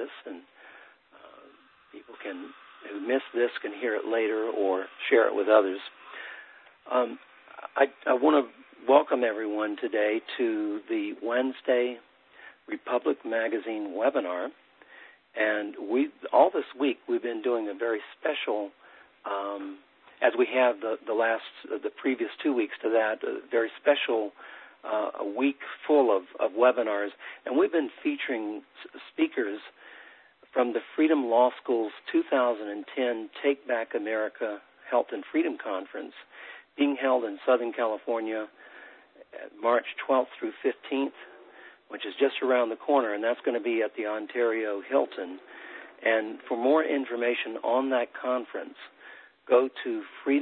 this, and people who miss this can hear it later or share it with others. I want to welcome everyone today to the Wednesday Republic Magazine webinar. And all this week we've been doing a very special, as we have the previous 2 weeks to that, a very special a week full of webinars. And we've been featuring speakers from the Freedom Law School's 2010 Take Back America Health and Freedom Conference, being held in Southern California March 12th through 15th, which is just around the corner, and that's going to be at the Ontario Hilton. And for more information on that conference, go to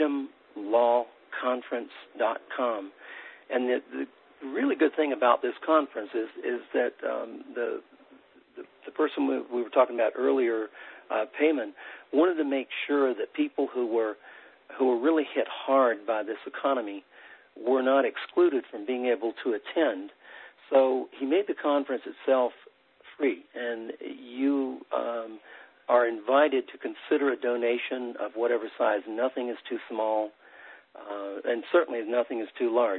freedomlawconference.com. And the really good thing about this conference is that the person we were talking about earlier, Payman, wanted to make sure that people who were really hit hard by this economy were not excluded from being able to attend. So he made the conference itself free, and you are invited to consider a donation of whatever size. Nothing is too small, and certainly nothing is too large.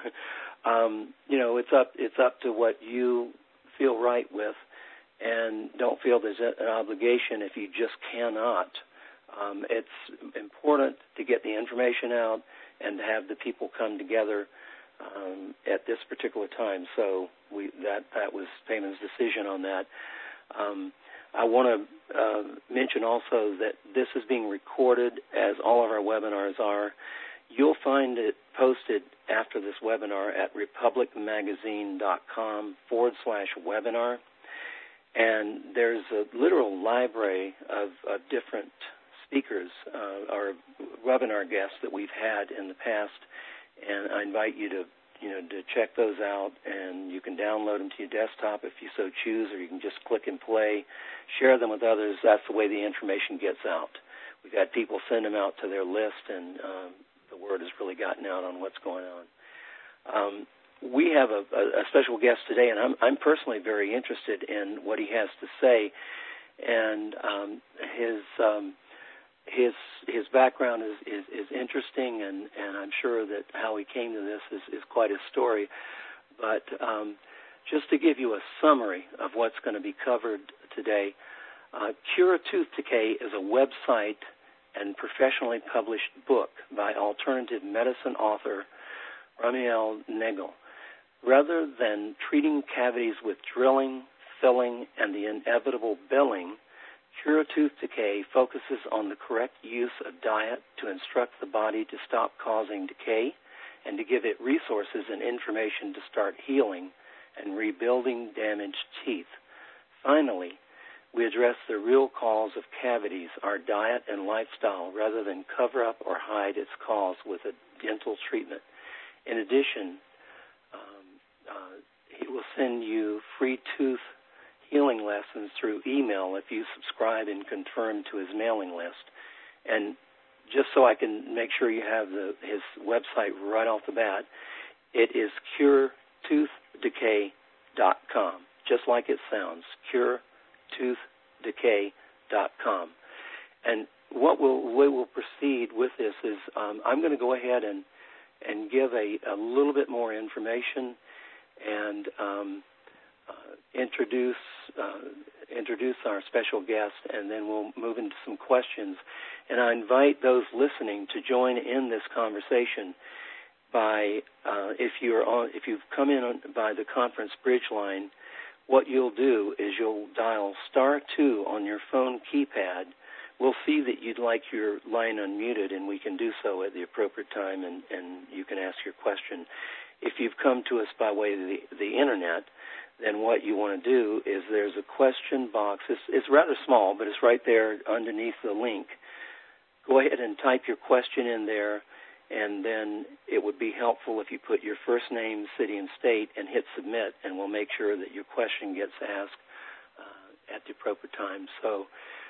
It's up to what you feel right with, and don't feel there's an obligation if you just cannot. It's important to get the information out and to have the people come together at this particular time. So that was Payman's decision on that. I want to mention also that this is being recorded, as all of our webinars are. You'll find it posted after this webinar at republicmagazine.com/webinar. And there's a literal library of different speakers or webinar guests that we've had in the past, and I invite you to check those out, and you can download them to your desktop if you so choose, or you can just click and play, share them with others. That's the way the information gets out. We've had people send them out to their list, and the word has really gotten out on what's going on. We have a special guest today, and I'm personally very interested in what he has to say, and his background is interesting, and I'm sure that how he came to this is quite a story. But just to give you a summary of what's going to be covered today, Cure Tooth Decay is a website and professionally published book by alternative medicine author Ramiel Nagel. Rather than treating cavities with drilling, filling, and the inevitable billing, Cure Tooth Decay focuses on the correct use of diet to instruct the body to stop causing decay and to give it resources and information to start healing and rebuilding damaged teeth. Finally, we address the real cause of cavities, our diet and lifestyle, rather than cover up or hide its cause with a dental treatment. In addition, he will send you free tooth healing lessons through email if you subscribe and confirm to his mailing list. And just so I can make sure you have his website right off the bat, it is curetoothDecay.com, just like it sounds, curetoothDecay.com. And what we will proceed with this is I'm going to go ahead and give a little bit more information and introduce our special guest, and then we'll move into some questions. And I invite those listening to join in this conversation by if you've come in by the conference bridge line, what you'll do is you'll dial *2 on your phone keypad. We'll see that you'd like your line unmuted, and we can do so at the appropriate time, and you can ask your question. If you've come to us by way of the Internet, then what you want to do is there's a question box. It's rather small, but it's right there underneath the link. Go ahead and type your question in there, and then it would be helpful if you put your first name, city, and state, and hit submit, and we'll make sure that your question gets asked at the appropriate time. So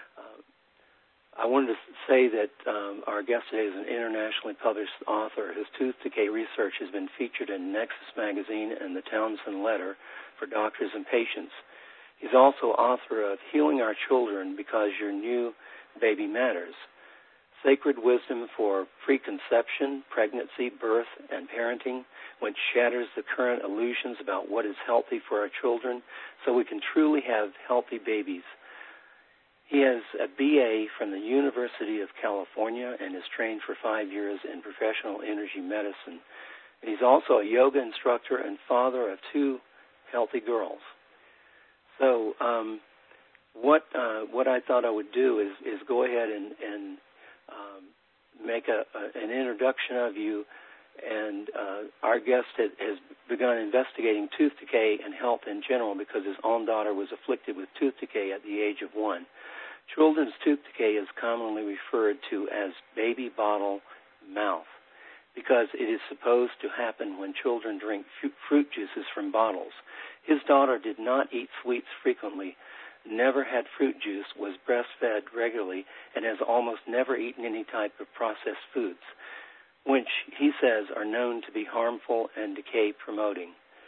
I wanted to say that our guest today is an internationally published author. His tooth decay research has been featured in Nexus Magazine and the Townsend Letter for doctors and patients. He's also author of Healing Our Children Because Your New Baby Matters, Sacred Wisdom for Preconception, Pregnancy, Birth, and Parenting, which shatters the current illusions about what is healthy for our children so we can truly have healthy babies. He has a BA from the University of California and is trained for 5 years in professional energy medicine. And he's also a yoga instructor and father of 2 healthy girls. So what I thought I would do is go ahead and make an introduction of you. And our guest has begun investigating tooth decay and health in general because his own daughter was afflicted with tooth decay at the age of 1. Children's tooth decay is commonly referred to as baby bottle mouth because it is supposed to happen when children drink fruit juices from bottles. His daughter did not eat sweets frequently, never had fruit juice, was breastfed regularly, and has almost never eaten any type of processed foods, which he says are known to be harmful and decay-promoting.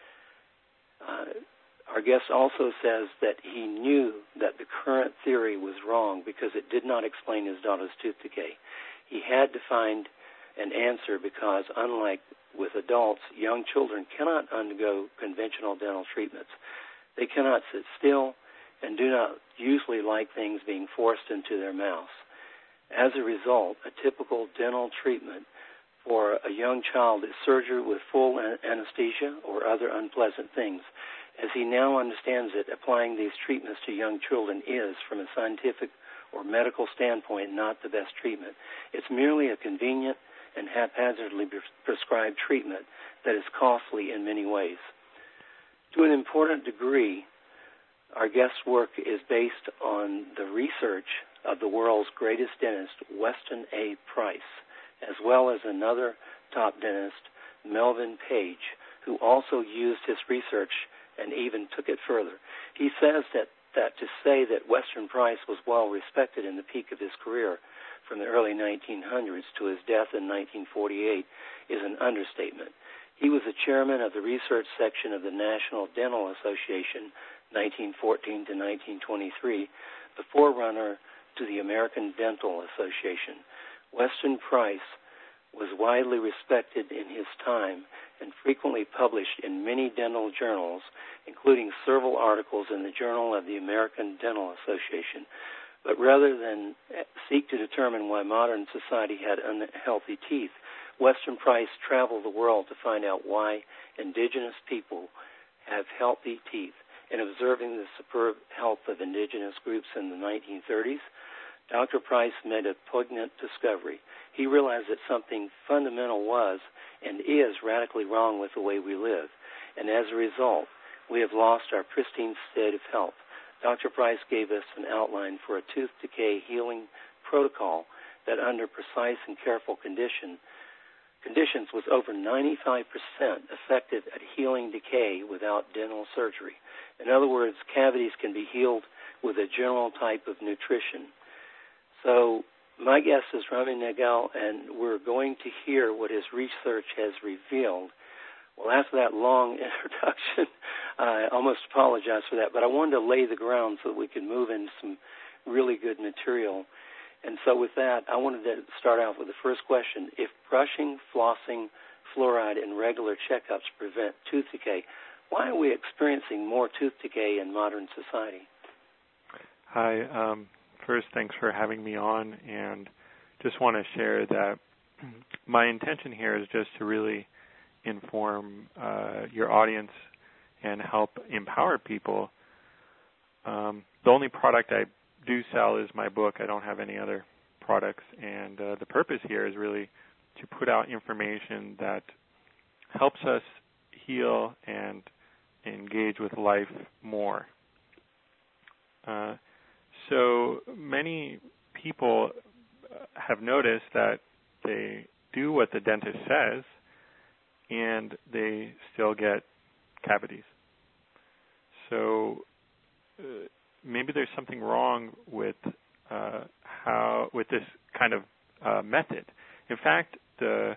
Our guest also says that he knew that the current theory was wrong because it did not explain his daughter's tooth decay. He had to find an answer because, unlike with adults, young children cannot undergo conventional dental treatments. They cannot sit still and do not usually like things being forced into their mouths. As a result, a typical dental treatment for a young child is surgery with full anesthesia or other unpleasant things. As he now understands it, applying these treatments to young children is, from a scientific or medical standpoint, not the best treatment. It's merely a convenient and haphazardly prescribed treatment that is costly in many ways. To an important degree, our guest's work is based on the research of the world's greatest dentist, Weston A. Price, as well as another top dentist, Melvin Page, who also used his research and even took it further. He says that to say that Weston Price was well respected in the peak of his career from the early 1900s to his death in 1948 is an understatement. He was the chairman of the research section of the National Dental Association, 1914 to 1923, the forerunner to the American Dental Association. Weston Price was widely respected in his time and frequently published in many dental journals, including several articles in the Journal of the American Dental Association. But rather than seek to determine why modern society had unhealthy teeth, Weston Price traveled the world to find out why indigenous people have healthy teeth. In observing the superb health of indigenous groups in the 1930s, Dr. Price made a poignant discovery. He realized that something fundamental was and is radically wrong with the way we live, and as a result, we have lost our pristine state of health. Dr. Price gave us an outline for a tooth decay healing protocol that, under precise and careful conditions, was over 95% effective at healing decay without dental surgery. In other words, cavities can be healed with a general type of nutrition. So my guest is Rami Nagel, and we're going to hear what his research has revealed. Well, after that long introduction, I almost apologize for that, but I wanted to lay the ground so that we could move into some really good material. And so with that, I wanted to start out with the first question. If brushing, flossing, fluoride, and regular checkups prevent tooth decay, why are we experiencing more tooth decay in modern society? Hi. First, thanks for having me on, and just want to share that my intention here is just to really inform your audience and help empower people. The only product I do sell is my book. I don't have any other products, and the purpose here is really to put out information that helps us heal and engage with life more. So many people have noticed that they do what the dentist says, and they still get cavities. So maybe there's something wrong with with this kind of method. In fact, the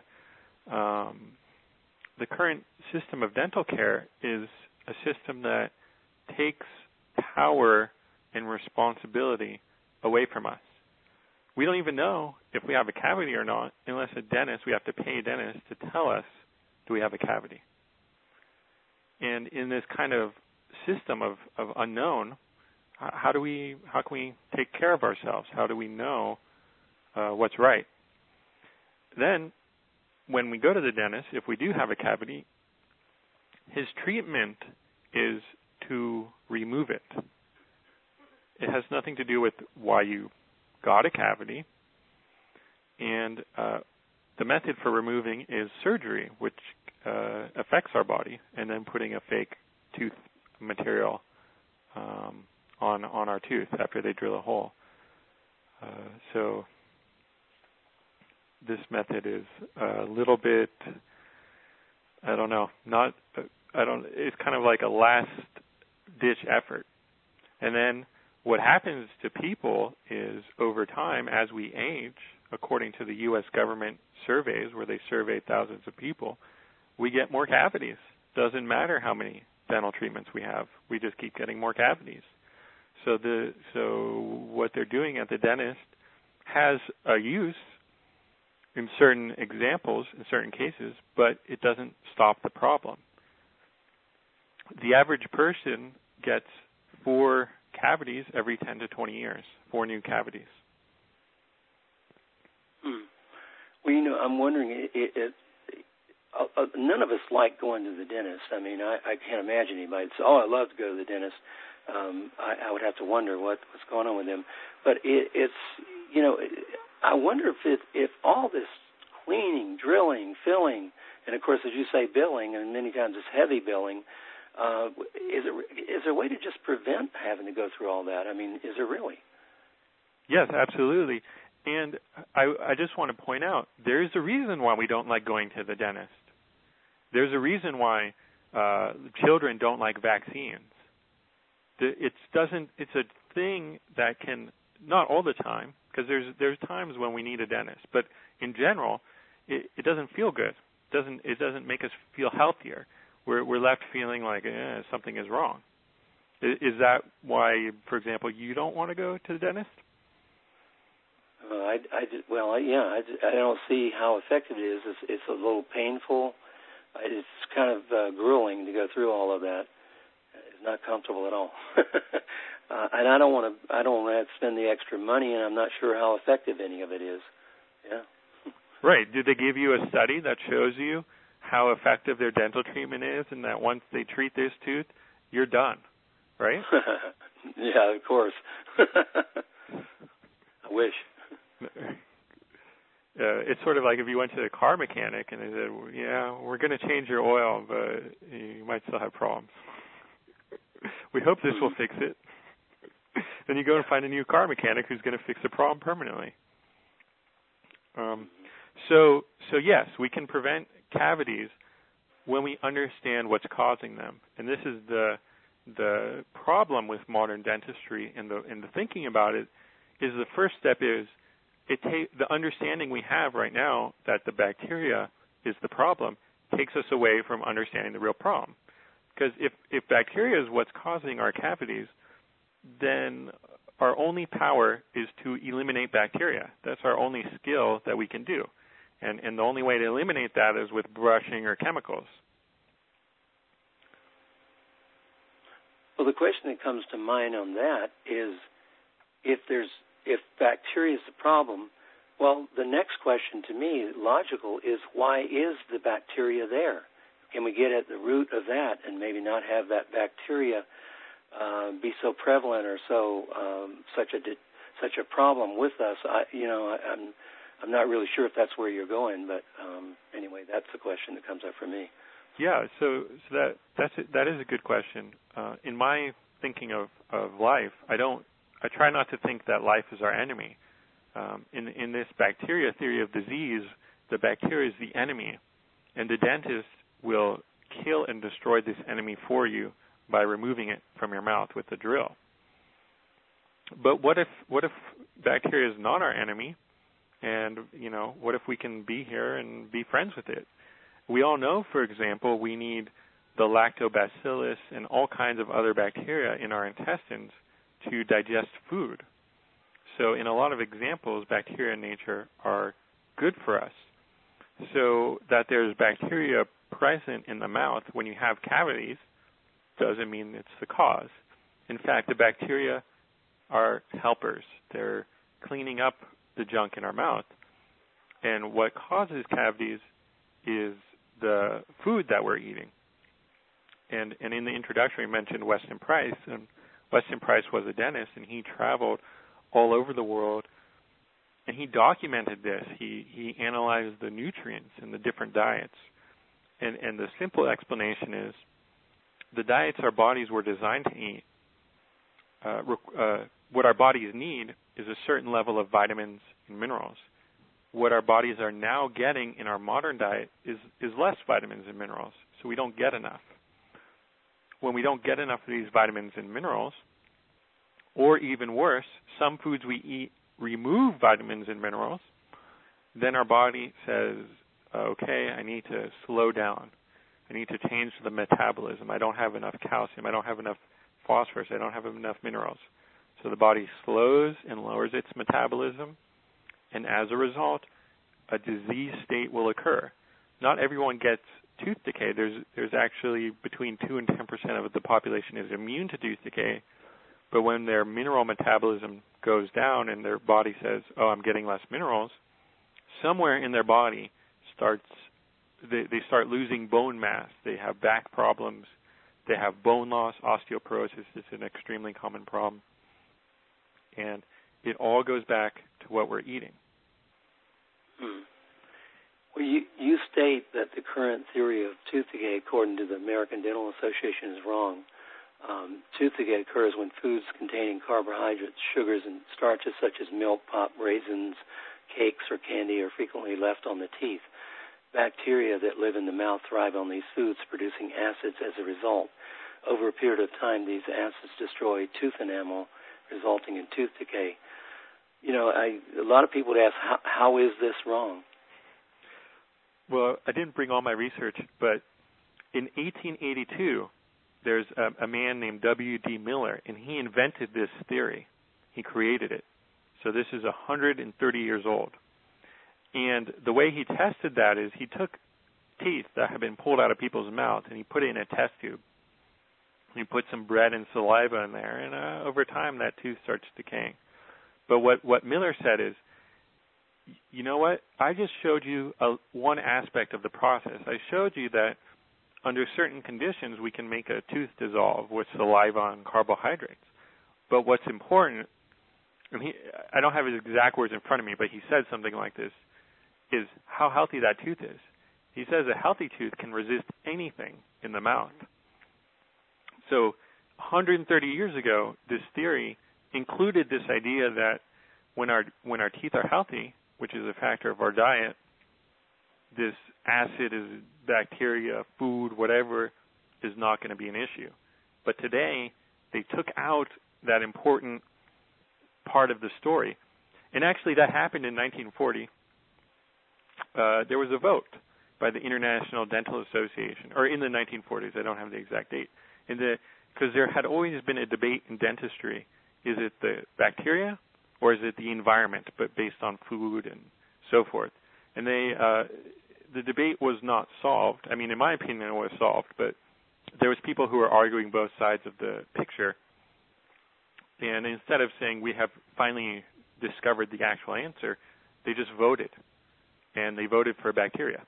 current system of dental care is a system that takes power and responsibility away from us. We don't even know if we have a cavity or not unless we have to pay a dentist to tell us, do we have a cavity? And in this kind of system of unknown, how can we take care of ourselves? How do we know what's right? Then, when we go to the dentist, if we do have a cavity, his treatment is to remove it. It has nothing to do with why you got a cavity, and the method for removing is surgery, which affects our body, and then putting a fake tooth material on our tooth after they drill a hole. So this method is a little bit, it's kind of like a last-ditch effort. And then what happens to people is over time, as we age, according to the U.S. government surveys, where they survey thousands of people, we get more cavities. Doesn't matter how many dental treatments we have. We just keep getting more cavities. So what they're doing at the dentist has a use in certain examples, in certain cases, but it doesn't stop the problem. The average person gets 4 cavities every 10 to 20 years, 4 new cavities. Well, I'm wondering, none of us like going to the dentist. I mean, I can't imagine anybody say, I love to go to the dentist. I would have to wonder what's going on with them. But it's I wonder if all this cleaning, drilling, filling, and of course, as you say, billing, and many times it's heavy billing, is there a way to just prevent having to go through all that? I mean, is there really? Yes, absolutely. And I just want to point out, there's a reason why we don't like going to the dentist. There's a reason why children don't like vaccines. It's a thing that can, not all the time, because there's times when we need a dentist, but in general, it doesn't feel good. It doesn't make us feel healthier. We're left feeling like something is wrong. Is that why, for example, you don't want to go to the dentist? I don't see how effective it is. It's a little painful. It's kind of grueling to go through all of that. It's not comfortable at all. And I don't want to spend the extra money, and I'm not sure how effective any of it is. Yeah. Right. Did they give you a study that shows you how effective their dental treatment is, and that once they treat this tooth, you're done, right? Yeah, of course. I wish. It's sort of like if you went to a car mechanic and they said, we're going to change your oil, but you might still have problems. We hope this will fix it. Then you go and find a new car mechanic who's going to fix the problem permanently. So yes, we can prevent cavities when we understand what's causing them. And this is the problem with modern dentistry and the thinking about it is the first step is the understanding we have right now that the bacteria is the problem takes us away from understanding the real problem. Because if bacteria is what's causing our cavities, then our only power is to eliminate bacteria. That's our only skill that we can do. And the only way to eliminate that is with brushing or chemicals. Well, the question that comes to mind on that is if bacteria is the problem, well, the next question to me, logical, is why is the bacteria there? Can we get at the root of that and maybe not have that bacteria be so prevalent or such a problem with us? I'm not really sure if that's where you're going, but anyway, that's the question that comes up for me. Yeah, so that is a good question. In my thinking of life, I try not to think that life is our enemy. In this bacteria theory of disease, the bacteria is the enemy, and the dentist will kill and destroy this enemy for you by removing it from your mouth with a drill. But what if bacteria is not our enemy, and what if we can be here and be friends with it? We all know, for example, we need the lactobacillus and all kinds of other bacteria in our intestines to digest food. So in a lot of examples, bacteria in nature are good for us. So that there's bacteria present in the mouth when you have cavities doesn't mean it's the cause. In fact, the bacteria are helpers. They're cleaning up the junk in our mouth. And what causes cavities is the food that we're eating. And in the introduction, we mentioned Weston Price. And Weston Price was a dentist, and he traveled all over the world, and he documented this. He analyzed the nutrients in the different diets. And the simple explanation is the diets our bodies were designed to eat, what our bodies need is a certain level of vitamins and minerals. What our bodies are now getting in our modern diet is less vitamins and minerals, so we don't get enough. When we don't get enough of these vitamins and minerals, or even worse, some foods we eat remove vitamins and minerals, then our body says, okay, I need to slow down. I need to change the metabolism. I don't have enough calcium. I don't have enough phosphorus. I don't have enough minerals. So the body slows and lowers its metabolism, and as a result, a disease state will occur. Not everyone gets tooth decay. There's actually between 2 and 10% of the population is immune to tooth decay, but when their mineral metabolism goes down and their body says, oh, I'm getting less minerals, somewhere in their body they start losing bone mass. They have back problems. They have bone loss. Osteoporosis is an extremely common problem. And it all goes back to what we're eating. Well, you state that the current theory of tooth decay, according to the American Dental Association, is wrong. Tooth decay occurs when foods containing carbohydrates, sugars, and starches such as milk, pop, raisins, cakes, or candy are frequently left on the teeth. Bacteria that live in the mouth thrive on these foods, producing acids as a result. Over a period of time, these acids destroy tooth enamel, resulting in tooth decay. You know, a lot of people would ask, how is this wrong? Well, I didn't bring all my research, but in 1882, there's a man named W.D. Miller, and he invented this theory. He created it. So this is 130 years old. And the way he tested that is he took teeth that had been pulled out of people's mouths, and he put it in a test tube. He put some bread and saliva in there, and over time that tooth starts decaying. But what Miller said is, you know what? I just showed you one aspect of the process. I showed you that under certain conditions we can make a tooth dissolve with saliva and carbohydrates. But what's important, and I don't have his exact words in front of me, but he said something like this, is how healthy that tooth is. He says a healthy tooth can resist anything in the mouth. So 130 years ago, this theory included this idea that when our teeth are healthy, which is a factor of our diet, this acid, is bacteria, food, whatever, is not going to be an issue. But today, they took out that important part of the story. And actually, that happened in 1940. There was a vote by the International Dental Association, or in the 1940s, I don't have the exact date, because there had always been a debate in dentistry. Is it the bacteria or is it the environment, but based on food and so forth? And the debate was not solved. I mean, in my opinion, it was solved, but there was people who were arguing both sides of the picture. And instead of saying we have finally discovered the actual answer, they just voted. And they voted for bacteria.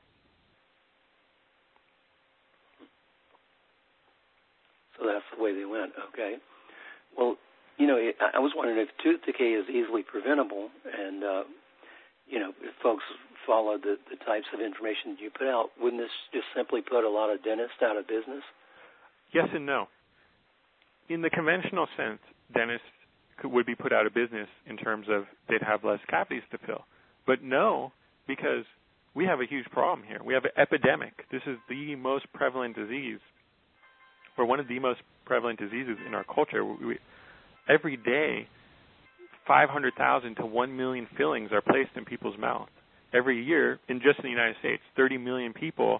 So that's the way they went. Okay. Well, you know, I was wondering if tooth decay is easily preventable, and you know, if folks follow the types of information you put out, wouldn't this just simply put a lot of dentists out of business? Yes and no. In the conventional sense, dentists would be put out of business in terms of they'd have less cavities to fill. But no, because we have a huge problem here. We have an epidemic. This is the most prevalent disease, or one of the most prevalent diseases in our culture. Every day, 500,000 to 1 million fillings are placed in people's mouths. Every year, just in the United States, 30 million people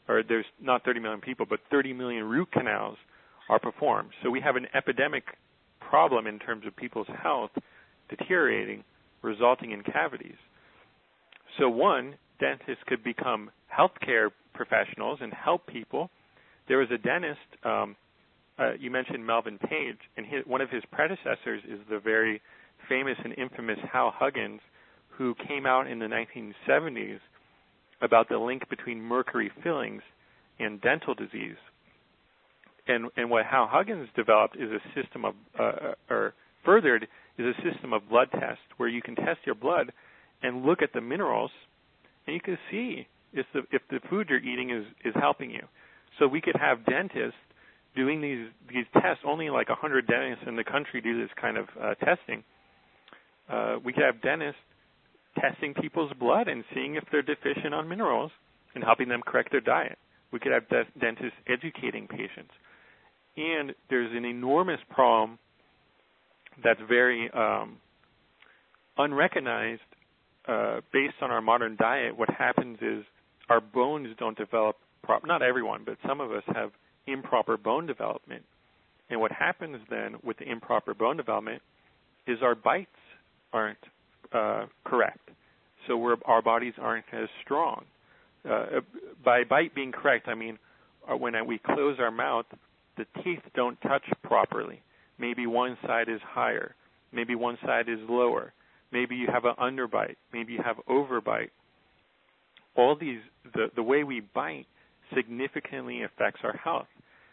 or there's not 30 million people, but 30 million root canals are performed. So we have an epidemic problem in terms of people's health deteriorating, resulting in cavities. So one, dentists could become healthcare professionals and help people. There was a dentist, you mentioned Melvin Page, and one of his predecessors is the very famous and infamous Hal Huggins, who came out in the 1970s about the link between mercury fillings and dental disease. And what Hal Huggins developed is a system of, or furthered, is a system of blood tests where you can test your blood and look at the minerals, and you can see if the food you're eating is helping you. So we could have dentists doing these tests. Only like 100 dentists in the country do this kind of testing. We could have dentists testing people's blood and seeing if they're deficient on minerals and helping them correct their diet. We could have dentists educating patients. And there's an enormous problem that's very unrecognized based on our modern diet. What happens is our bones don't develop not everyone, but some of us have improper bone development. And what happens then with the improper bone development is our bites aren't correct. So our bodies aren't as strong. By bite being correct, I mean when we close our mouth, the teeth don't touch properly. Maybe one side is higher. Maybe one side is lower. Maybe you have an underbite. Maybe you have overbite. All these, the way we bite significantly affects our health.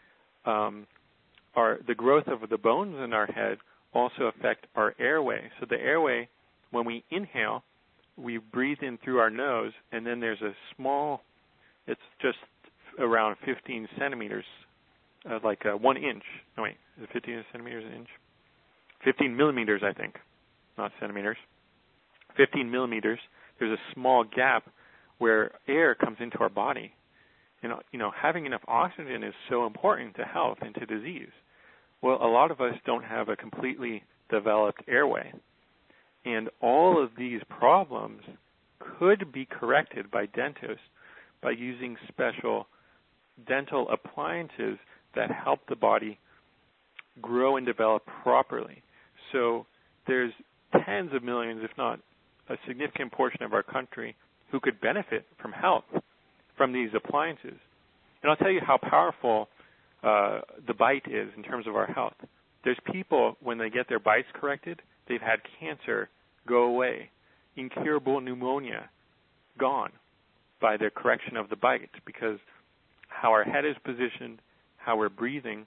The growth of the bones in our head also affect our airway. So the airway, when we inhale, we breathe in through our nose, and then there's a small, it's just around 15 centimeters, like 1 inch. No, wait, is it 15 centimeters an inch? 15 millimeters, I think, not centimeters. 15 millimeters, there's a small gap where air comes into our body. Having enough oxygen is so important to health and to disease. Well, a lot of us don't have a completely developed airway. And all of these problems could be corrected by dentists by using special dental appliances that help the body grow and develop properly. So there's tens of millions, if not a significant portion of our country, who could benefit from health from these appliances. And I'll tell you how powerful the bite is in terms of our health. There's people, when they get their bites corrected, they've had cancer go away, incurable pneumonia gone by the correction of the bite, because how our head is positioned, how we're breathing,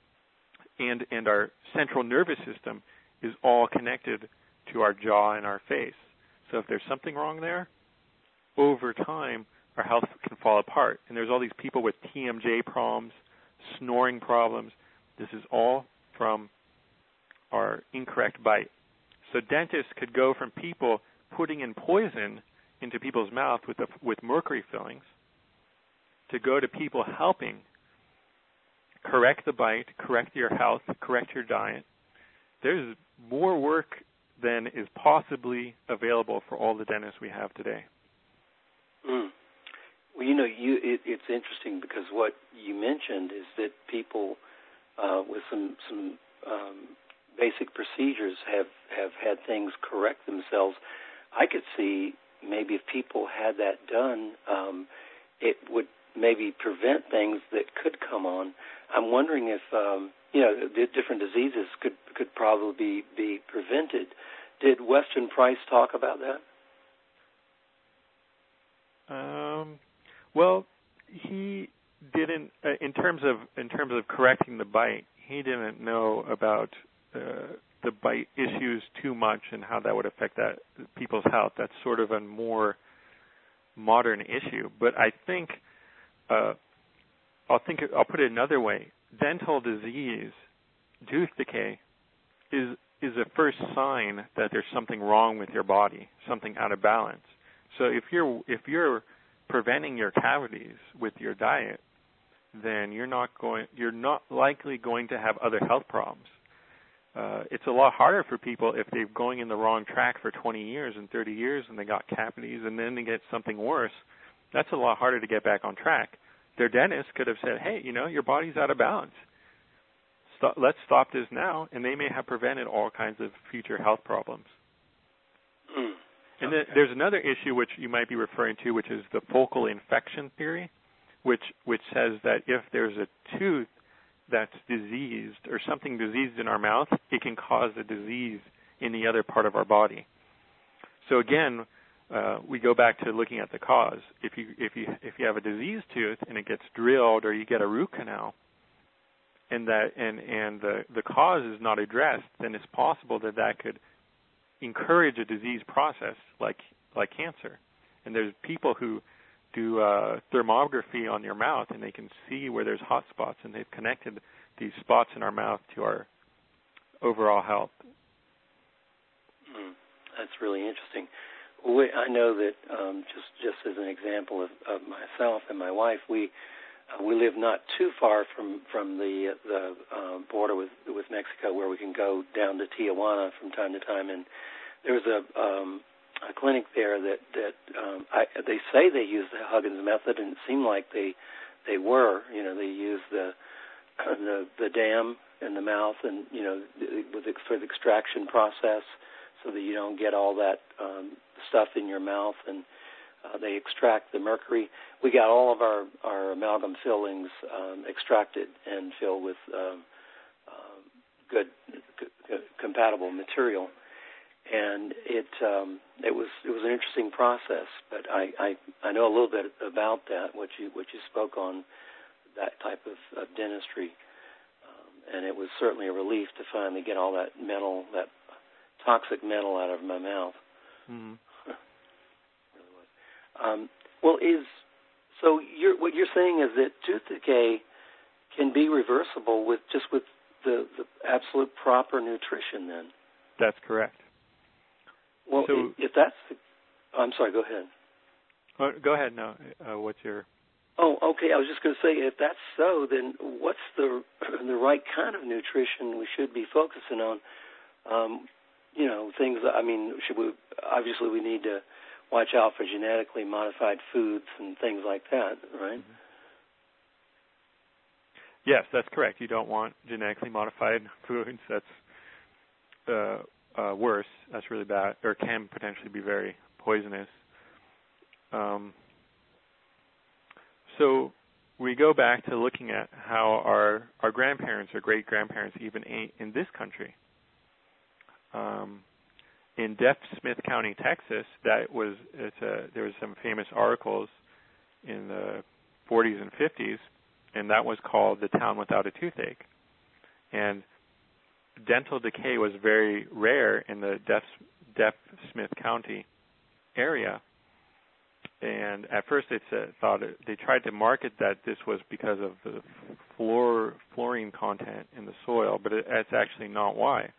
and our central nervous system is all connected to our jaw and our face. So if there's something wrong there, over time, our health can fall apart. And there's all these people with TMJ problems, snoring problems. This is all from our incorrect bite. So dentists could go from people putting in poison into people's mouth with mercury fillings to go to people helping correct the bite, correct your health, correct your diet. There's more work than is possibly available for all the dentists we have today. Mm. Well, it's interesting because what you mentioned is that people with some basic procedures have had things correct themselves. I could see maybe if people had that done, it would maybe prevent things that could come on. I'm wondering if the different diseases could probably be prevented. Did Weston Price talk about that? Well, he didn't. In terms of correcting the bite, he didn't know about the bite issues too much and how that would affect people's health. That's sort of a more modern issue. But I think I'll put it another way. Dental disease, tooth decay, is a first sign that there's something wrong with your body, something out of balance. So if you're preventing your cavities with your diet, then you're not likely going to have other health problems. It's a lot harder for people if they're going in the wrong track for 20 years and 30 years and they got cavities and then they get something worse. That's a lot harder to get back on track. their dentist could have said, hey, your body's out of balance. Let's stop this now, and they may have prevented all kinds of future health problems. And then there's another issue which you might be referring to, which is the focal infection theory, which says that if there's a tooth that's diseased or something diseased in our mouth, it can cause a disease in the other part of our body. So again, we go back to looking at the cause. If you have a diseased tooth and it gets drilled, or you get a root canal, and the cause is not addressed, then it's possible that could encourage a disease process like cancer. And there's people who do thermography on your mouth, and they can see where there's hot spots, and they've connected these spots in our mouth to our overall health. That's really interesting. I know that just as an example of myself and my wife, we live not too far from the border with Mexico, where we can go down to Tijuana from time to time. And there's a clinic there that they say they use the Huggins method, and it seemed like they were. They use the dam in the mouth, and with the sort of extraction process, so that you don't get all that stuff in your mouth, and they extract the mercury. We got all of our amalgam fillings extracted and filled with good compatible material, and it was an interesting process. But I know a little bit about that, what you spoke on, that type of dentistry, and it was certainly a relief to finally get all that metal, that toxic metal, out of my mouth. Mm-hmm. What you're saying is that tooth decay can be reversible with the absolute proper nutrition, then? That's correct. Well, so, if that's I'm sorry, go ahead. Go ahead. No, what's your... Oh, okay. I was just going to say, if that's so, then what's the right kind of nutrition we should be focusing on? Things. Obviously, we need to watch out for genetically modified foods and things like that, right? Mm-hmm. Yes, that's correct. You don't want genetically modified foods. That's worse. That's really bad, or can potentially be very poisonous. So we go back to looking at how our grandparents or great-grandparents even ate in this country. In Deaf Smith County, Texas, there was some famous articles in the 40s and 50s, and that was called The Town Without a Toothache. And dental decay was very rare in the Deaf Smith County area. And at first they tried to market that this was because of the fluorine content in the soil, but that's actually not why.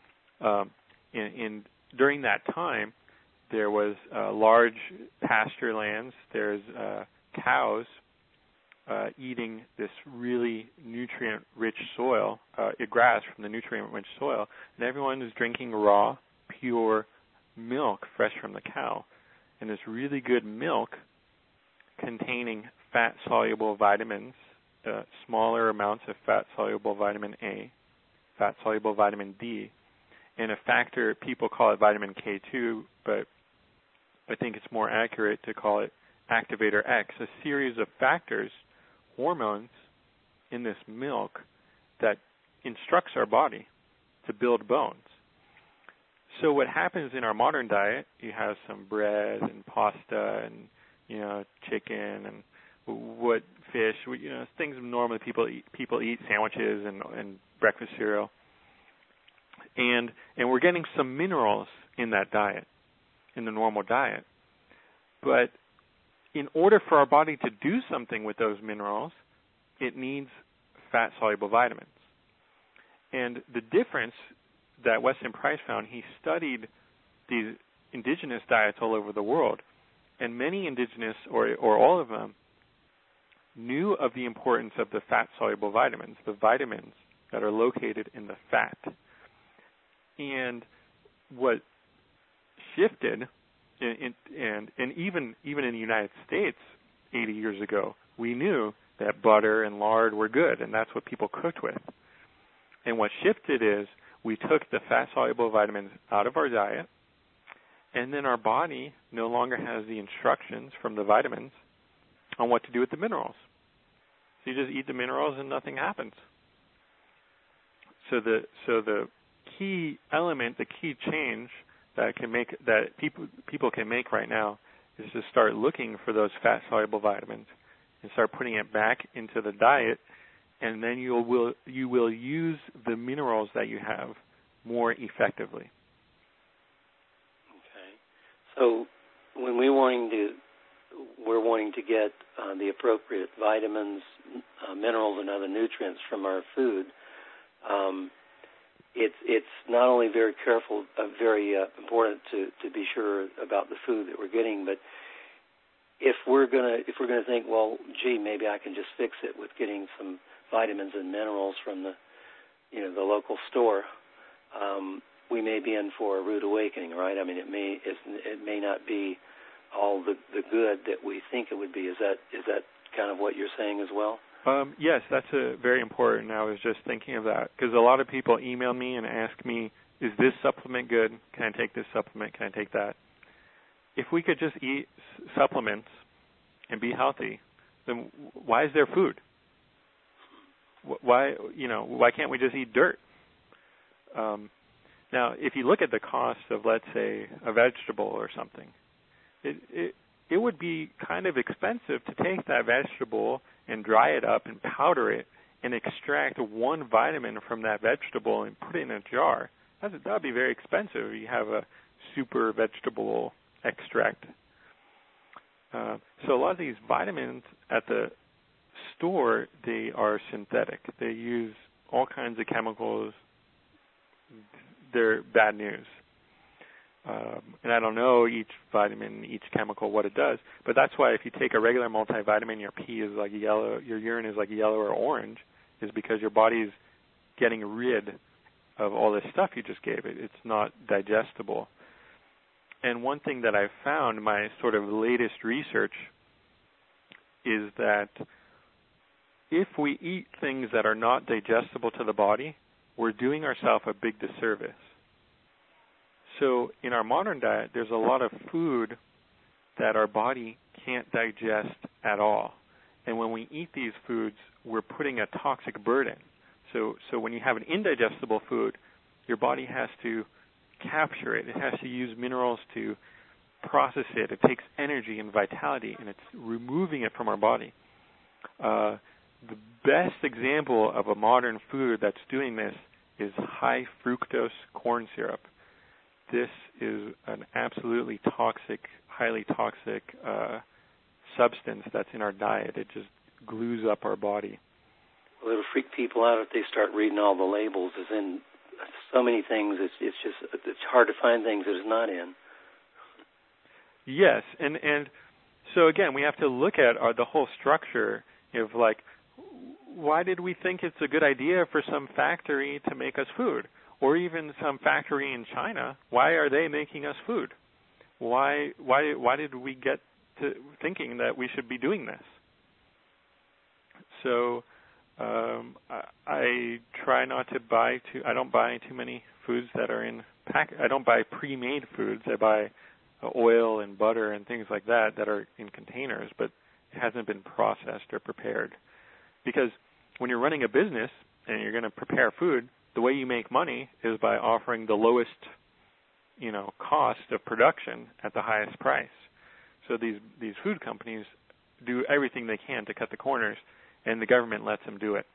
During that time, there was large pasture lands. There's cows eating this really nutrient-rich soil, grass from the nutrient-rich soil, and everyone is drinking raw, pure milk fresh from the cow. And this really good milk containing fat-soluble vitamins, smaller amounts of fat-soluble vitamin A, fat-soluble vitamin D, and a factor, people call it vitamin K2, but I think it's more accurate to call it activator X, a series of factors, hormones in this milk that instructs our body to build bones. So what happens in our modern diet, you have some bread and pasta and, chicken and fish, things normally people eat sandwiches and breakfast cereal. And we're getting some minerals in that diet, in the normal diet. But in order for our body to do something with those minerals, it needs fat-soluble vitamins. And the difference that Weston Price found, he studied these indigenous diets all over the world, and many indigenous, or all of them, knew of the importance of the fat-soluble vitamins, the vitamins that are located in the fat. And what shifted, and even in the United States 80 years ago, we knew that butter and lard were good, and that's what people cooked with. And what shifted is we took the fat-soluble vitamins out of our diet, and then our body no longer has the instructions from the vitamins on what to do with the minerals. So you just eat the minerals and nothing happens. So the key element, the key change that people can make right now is to start looking for those fat-soluble vitamins and start putting it back into the diet, and then you will use the minerals that you have more effectively. Okay. So when we're wanting to get the appropriate vitamins, minerals, and other nutrients from our food, it's not only very important to be sure about the food that we're getting, but if we're gonna think, well, gee, maybe I can just fix it with getting some vitamins and minerals from the local store, we may be in for a rude awakening, right? I mean, it may not be all the good that we think it would be. Is that kind of what you're saying as well? Yes, that's very important. I was just thinking of that because a lot of people email me and ask me, is this supplement good? Can I take this supplement? Can I take that? If we could just eat supplements and be healthy, then why is there food? Why can't we just eat dirt? Now, if you look at the cost of, let's say, a vegetable or something, it would be kind of expensive to take that vegetable and dry it up and powder it and extract one vitamin from that vegetable and put it in a jar. That would be very expensive. You have a super vegetable extract. So a lot of these vitamins at the store, they are synthetic. They use all kinds of chemicals. They're bad news. And I don't know each vitamin, each chemical, what it does. But that's why if you take a regular multivitamin, your pee is like yellow, your urine is like yellow or orange, is because your body's getting rid of all this stuff you just gave it. It's not digestible. And one thing that I've found, my sort of latest research, is that if we eat things that are not digestible to the body, we're doing ourselves a big disservice. So in our modern diet, there's a lot of food that our body can't digest at all. And when we eat these foods, we're putting a toxic burden. So when you have an indigestible food, your body has to capture it. It has to use minerals to process it. It takes energy and vitality, and it's removing it from our body. The best example of a modern food that's doing this is high fructose corn syrup. This is an absolutely toxic, highly toxic substance that's in our diet. It just glues up our body. Well, it'll freak people out if they start reading all the labels. As in so many things, it's hard to find things that it's not in. Yes, and so again, we have to look at the whole structure of like, why did we think it's a good idea for some factory to make us food? Or even some factory in China, why are they making us food? Why did we get to thinking that we should be doing this? So I try not to buy I don't buy too many foods that are in I don't buy pre-made foods. I buy oil and butter and things like that are in containers, but it hasn't been processed or prepared. Because when you're running a business and you're going to prepare food, the way you make money is by offering the lowest, cost of production at the highest price. So these food companies do everything they can to cut the corners, and the government lets them do it.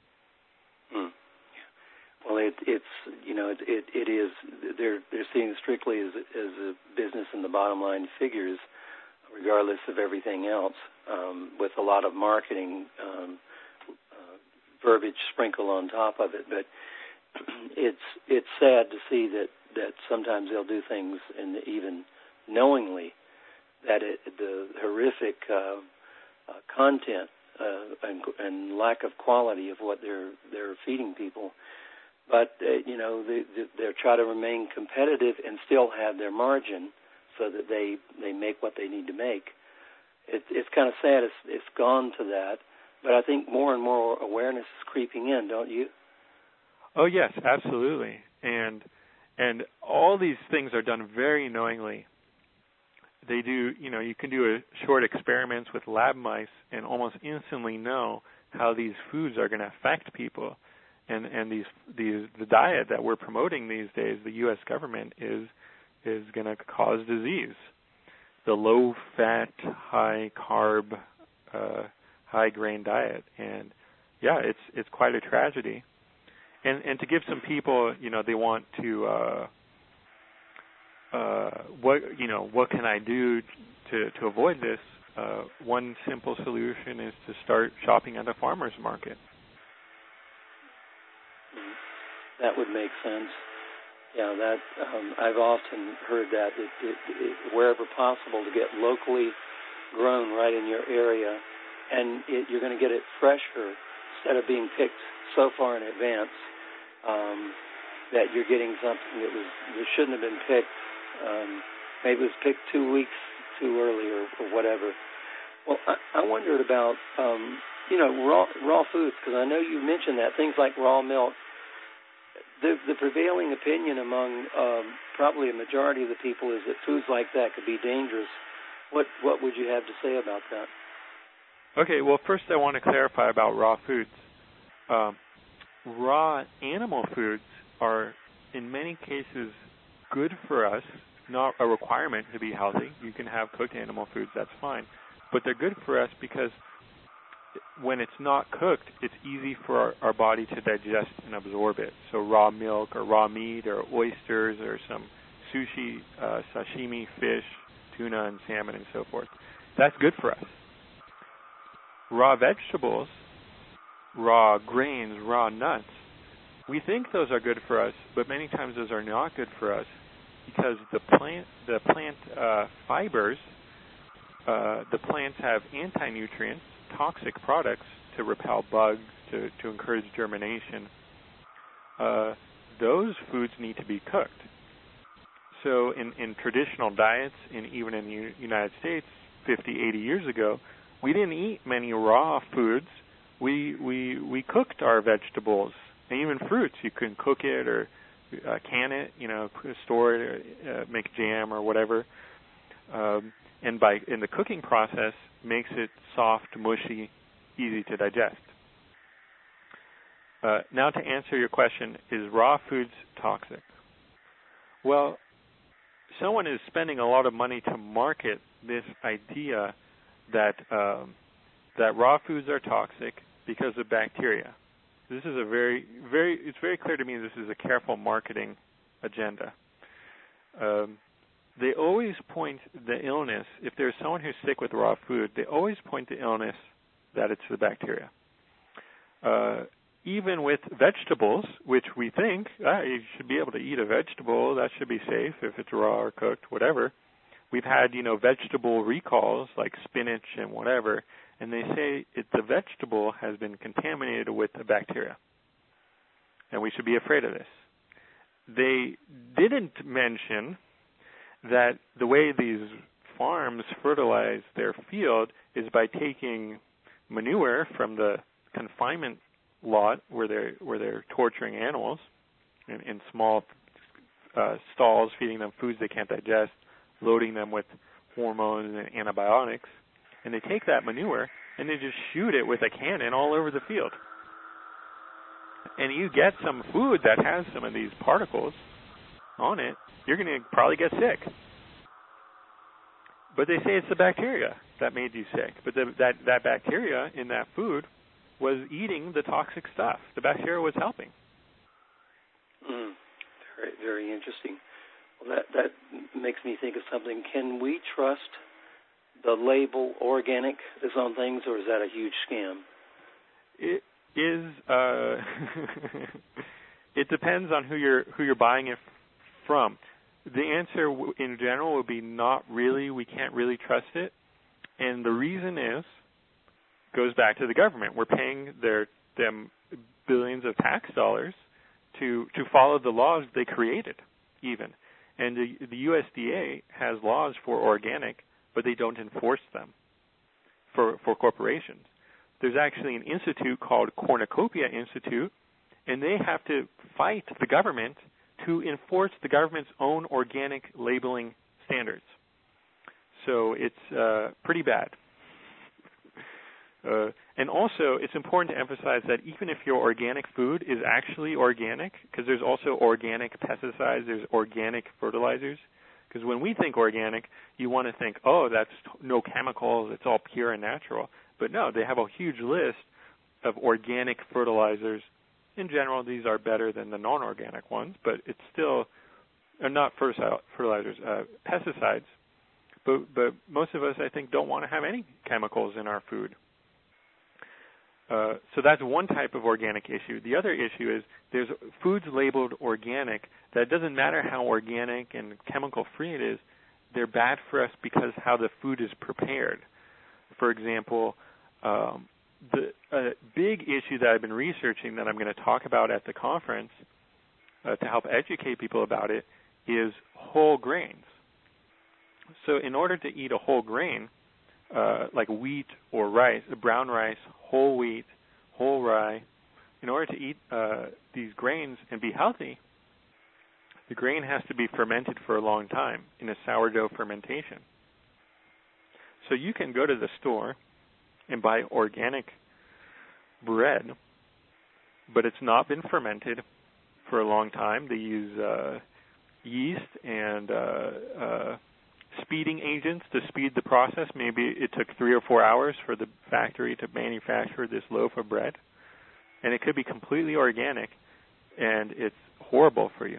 Well, it is. They're seeing strictly as a business and the bottom line figures, regardless of everything else, with a lot of marketing verbiage sprinkled on top of it, but. It's sad to see that sometimes they'll do things and even knowingly that the horrific content and lack of quality of what they're feeding people, but they're trying to remain competitive and still have their margin so that they make what they need to make. It's kind of sad. It's gone to that. But I think more and more awareness is creeping in, don't you? Oh, yes, absolutely. And all these things are done very knowingly. They do, you can do short experiments with lab mice and almost instantly know how these foods are going to affect people. And the diet that we're promoting these days, the U.S. government is going to cause disease. The low-fat, high-carb, high-grain diet, and yeah, it's quite a tragedy. And to give some people, they want to, what can I do to avoid this? One simple solution is to start shopping at a farmer's market. That would make sense. Yeah, that I've often heard that wherever possible to get locally grown right in your area, and you're going to get it fresher instead of being picked so far in advance that you're getting something that shouldn't have been picked. Maybe it was picked 2 weeks too early or whatever. Well, I wondered about raw foods, because I know you mentioned that things like raw milk. The prevailing opinion among probably a majority of the people is that foods like that could be dangerous. What would you have to say about that? Okay, well, first I want to clarify about raw foods. Raw animal foods are, in many cases, good for us, not a requirement to be healthy. You can have cooked animal foods, that's fine. But they're good for us because when it's not cooked, it's easy for our body to digest and absorb it. So raw milk or raw meat or oysters or some sushi, sashimi, fish, tuna and salmon and so forth. That's good for us. Raw vegetables, raw grains, raw nuts, we think those are good for us, but many times those are not good for us because the plant fibers, the plants have anti-nutrients, toxic products to repel bugs, to encourage germination. Those foods need to be cooked. So in traditional diets, even in the United States 50, 80 years ago, we didn't eat many raw foods. We cooked our vegetables and even fruits. You can cook it or can it, store it, make jam or whatever. And in the cooking process, makes it soft, mushy, easy to digest. Now to answer your question, is raw foods toxic? Well, someone is spending a lot of money to market this idea that raw foods are toxic because of bacteria. This is it's very clear to me this is a careful marketing agenda. They always point the illness, if there's someone who's sick with raw food, they always point the illness that it's the bacteria. Even with vegetables, which we think, you should be able to eat a vegetable, that should be safe if it's raw or cooked, whatever. We've had, vegetable recalls like spinach and whatever, and they say the vegetable has been contaminated with a bacteria, and we should be afraid of this. They didn't mention that the way these farms fertilize their field is by taking manure from the confinement lot where they're torturing animals in small stalls, feeding them foods they can't digest, loading them with hormones and antibiotics, and they take that manure and they just shoot it with a cannon all over the field. And you get some food that has some of these particles on it, you're going to probably get sick. But they say it's the bacteria that made you sick. But that bacteria in that food was eating the toxic stuff. The bacteria was helping. Very, very interesting. Well, that makes me think of something. Can we trust the label organic is on things, or is that a huge scam? It is. It depends on who you're buying it from. The answer in general would be not really. We can't really trust it, and the reason goes back to the government. We're paying them billions of tax dollars to follow the laws they created, even. And the USDA has laws for organic, but they don't enforce them for corporations. there's actually an institute called Cornucopia Institute, and they have to fight the government to enforce the government's own organic labeling standards. So it's pretty bad. And also, it's important to emphasize that even if your organic food is actually organic, because there's also organic pesticides, there's organic fertilizers, because when we think organic, you want to think, oh, that's no chemicals, it's all pure and natural. But no, they have a huge list of organic fertilizers. In general, these are better than the non-organic ones, but it's still not fertilizers, pesticides. But most of us, I think, don't want to have any chemicals in our food. So that's one type of organic issue. The other issue is there's foods labeled organic that doesn't matter how organic and chemical-free it is, they're bad for us because how the food is prepared. For example, the big issue that I've been researching that I'm going to talk about at the conference to help educate people about it is whole grains. So in order to eat a whole grain, like wheat or rice, brown rice, whole wheat, whole rye, in order to eat these grains and be healthy, the grain has to be fermented for a long time in a sourdough fermentation. So you can go to the store and buy organic bread, but it's not been fermented for a long time. They use yeast and speeding agents to speed the process. Maybe it took 3 or 4 hours for the factory to manufacture this loaf of bread. And it could be completely organic, and it's horrible for you.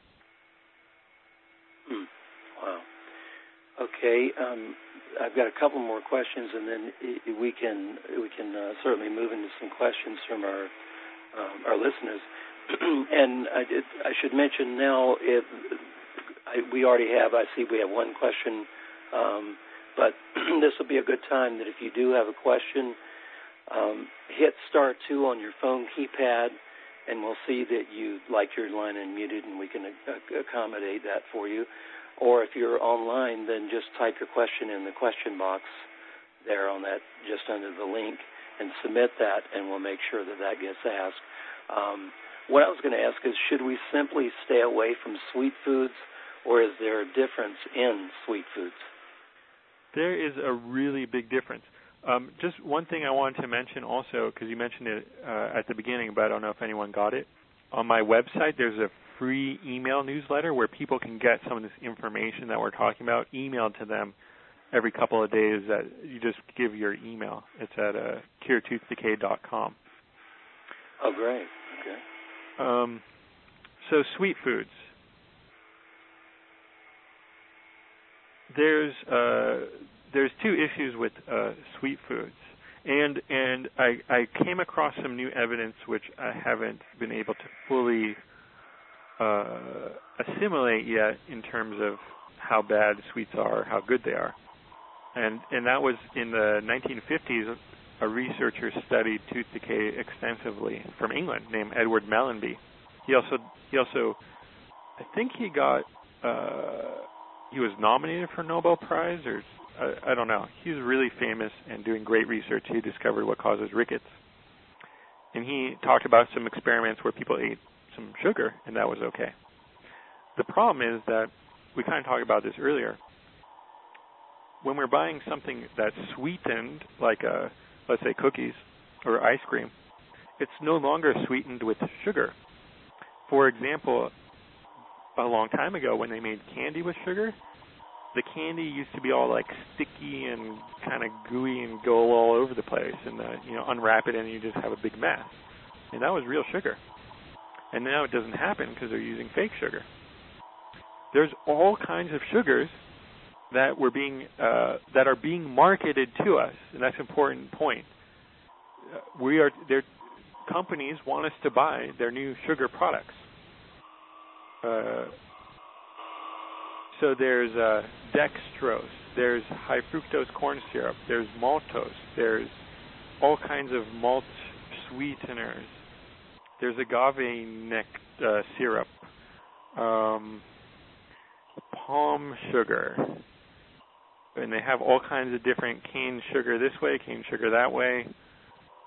Wow. Okay. I've got a couple more questions, and then we can certainly move into some questions from our listeners. And I should mention now, we have one question, but this will be a good time that if you do have a question, hit star 2 on your phone keypad, and we'll see that you like your line unmuted, and we can accommodate that for you. Or if you're online, then just type your question in the question box there on that, just under the link, and submit that, and we'll make sure that gets asked. What I was going to ask is, should we simply stay away from sweet foods, or is there a difference in sweet foods? There is a really big difference. Just one thing I wanted to mention also, because you mentioned it at the beginning, but I don't know if anyone got it. On my website, there's a free email newsletter where people can get some of this information that we're talking about emailed to them every couple of days. That you just give your email. It's at curetoothdecay.com. Oh, great. Okay. So sweet foods. There's 2 issues with sweet foods, and I came across some new evidence which I haven't been able to fully assimilate yet in terms of how bad sweets are, how good they are, and that was in the 1950s. A researcher studied tooth decay extensively from England named Edward Mellanby. He also I think he got he was nominated for a Nobel Prize, or I don't know. He's really famous and doing great research. He discovered what causes rickets. And he talked about some experiments where people ate some sugar, and that was okay. The problem is that, we kind of talked about this earlier, when we're buying something that's sweetened, like, let's say cookies or ice cream, it's no longer sweetened with sugar. For example, a long time ago when they made candy with sugar, the candy used to be all like sticky and kind of gooey and go all over the place, and unwrap it and you just have a big mess. And that was real sugar. And now it doesn't happen because they're using fake sugar. There's all kinds of sugars that are being marketed to us, and that's an important point. Companies want us to buy their new sugar products. So there's dextrose, there's high fructose corn syrup, there's maltose, there's all kinds of malt sweeteners, there's agave syrup, palm sugar, and they have all kinds of different cane sugar this way, cane sugar that way.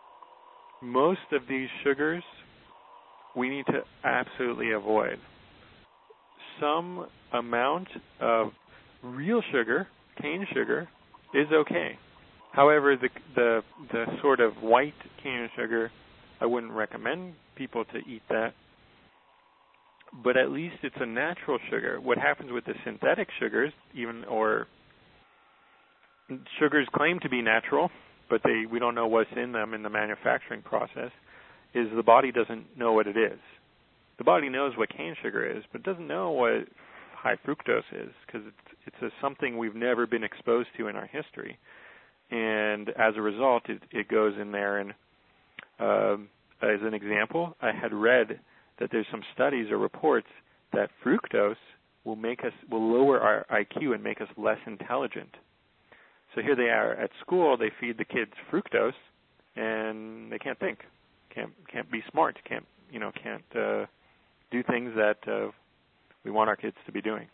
most of these sugars we need to absolutely avoid. Some amount of real sugar, cane sugar, is okay. However, the sort of white cane sugar, I wouldn't recommend people to eat that. But at least it's a natural sugar. What happens with the synthetic sugars, or sugars claim to be natural, but we don't know what's in them in the manufacturing process, is the body doesn't know what it is. The body knows what cane sugar is, but doesn't know what high fructose is, because it's something we've never been exposed to in our history. And as a result, it goes in there. And as an example, I had read that there's some studies or reports that fructose will lower our IQ and make us less intelligent. So here they are at school, they feed the kids fructose, and they can't think, can't be smart, can't do things that we want our kids to be doing.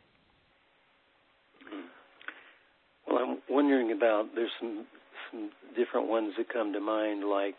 Well, I'm wondering about, there's some different ones that come to mind, like,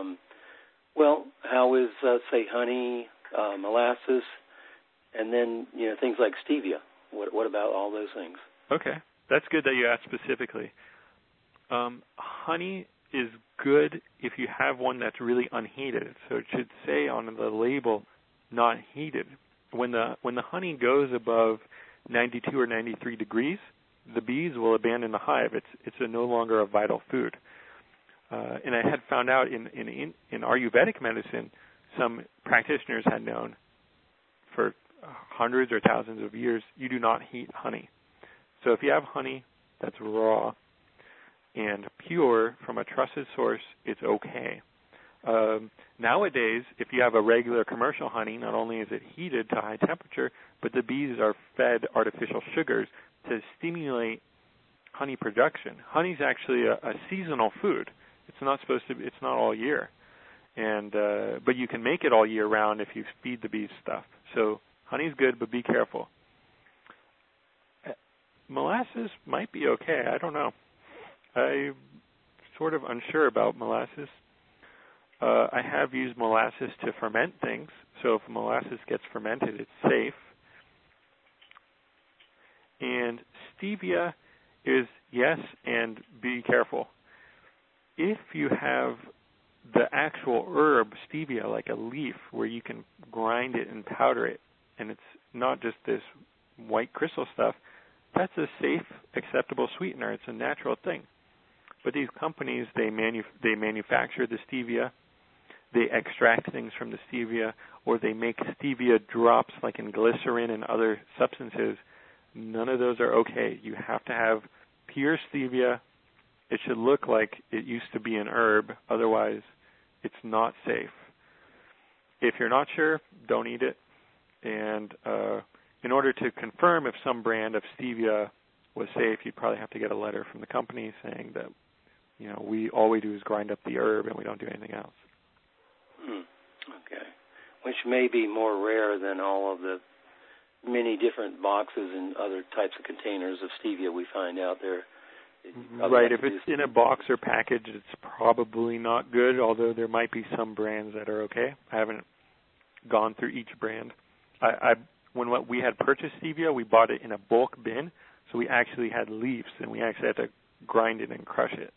how is, say, honey, molasses, and then, things like stevia. What about all those things? Okay. That's good that you asked specifically. Honey is good if you have one that's really unheated. So it should say on the label, not heated. When the honey goes above 92 or 93 degrees, the bees will abandon the hive. It's no longer a vital food. And I had found out in Ayurvedic medicine, some practitioners had known for hundreds or thousands of years, you do not heat honey. So if you have honey that's raw and pure from a trusted source, it's okay. Nowadays, if you have a regular commercial honey, not only is it heated to high temperature, but the bees are fed artificial sugars to stimulate honey production. Honey's actually a seasonal food. It's not all year. But you can make it all year round if you feed the bees stuff. So honey's good, but be careful. Molasses might be okay. I don't know. I'm sort of unsure about molasses. I have used molasses to ferment things. So if molasses gets fermented, it's safe. And stevia is yes, and be careful. If you have the actual herb stevia, like a leaf, where you can grind it and powder it, and it's not just this white crystal stuff, that's a safe, acceptable sweetener. It's a natural thing. But these companies, they manufacture the stevia, they extract things from the stevia, or they make stevia drops like in glycerin and other substances. None of those are okay. You have to have pure stevia. It should look like it used to be an herb. Otherwise, it's not safe. If you're not sure, don't eat it. And in order to confirm if some brand of stevia was safe, you'd probably have to get a letter from the company saying that, all we do is grind up the herb and we don't do anything else. Okay. Which may be more rare than all of the many different boxes and other types of containers of stevia we find out there. Right. If it's in a box or package, it's probably not good, although there might be some brands that are okay. I haven't gone through each brand. When we had purchased stevia, we bought it in a bulk bin, so we actually had leaves, and we actually had to grind it and crush it.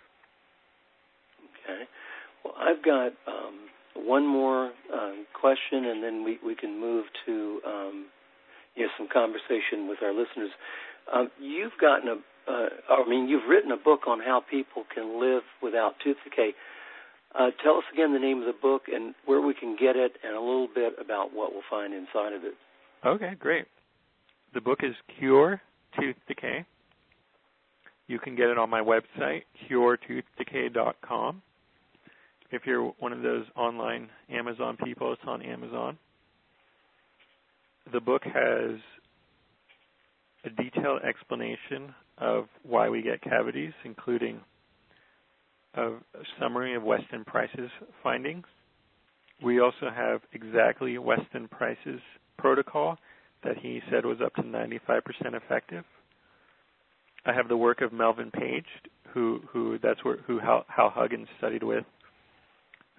Okay. Well, I've got one more question, and then we can move to some conversation with our listeners. You've written a book on how people can live without tooth decay. Tell us again the name of the book and where we can get it, and a little bit about what we'll find inside of it. Okay, great. The book is Cure Tooth Decay. You can get it on my website, curetoothDecay.com. If you're one of those online Amazon people, it's on Amazon. The book has a detailed explanation of why we get cavities, including a summary of Weston Price's findings. We also have exactly Weston Price's protocol that he said was up to 95% effective. I have the work of Melvin Page, who Hal Huggins studied with,